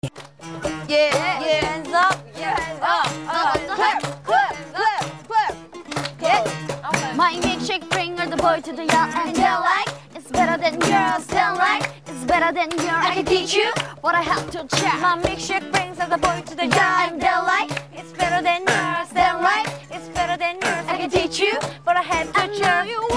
Yeah, yeah. Hands up. Yeah, hands up. Clap, clap, clap, clap. Yeah. Okay. My milkshake bring the boy to the yard and they're like, it's better than yours. They're like, it's better than yours. I can teach you, but I have to check. My milkshake brings the boy to the yard and they're like, it's better than yours. They're like, it's better than yours. I can teach you, but I have to check.